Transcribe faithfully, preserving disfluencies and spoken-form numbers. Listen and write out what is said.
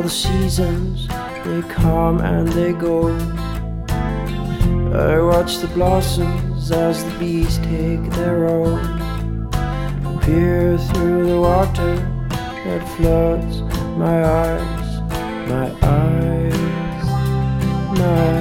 the seasons, they come and they go. I watch the blossoms as the bees take their own, peer through the water that floods my eyes, my eyes, my eyes.